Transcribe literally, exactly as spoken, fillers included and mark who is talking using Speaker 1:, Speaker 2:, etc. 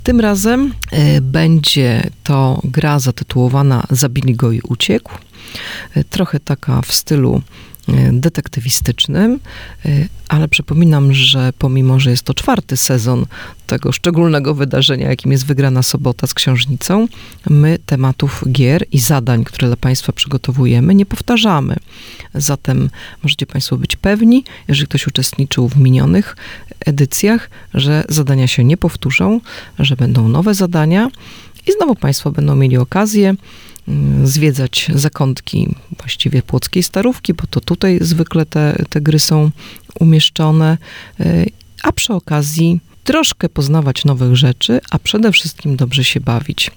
Speaker 1: Tym razem y, będzie to gra zatytułowana Zabili go i uciekł. Y, trochę taka w stylu detektywistycznym, ale przypominam, że pomimo, że jest to czwarty sezon tego szczególnego wydarzenia, jakim jest wygrana sobota z Książnicą, my tematów gier i zadań, które dla Państwa przygotowujemy, nie powtarzamy. Zatem możecie Państwo być pewni, jeżeli ktoś uczestniczył w minionych edycjach, że zadania się nie powtórzą, że będą nowe zadania i znowu Państwo będą mieli okazję zwiedzać zakątki właściwie Płockiej Starówki, bo to tutaj zwykle te, te gry są umieszczone, a przy okazji troszkę poznawać nowych rzeczy, a przede wszystkim dobrze się bawić.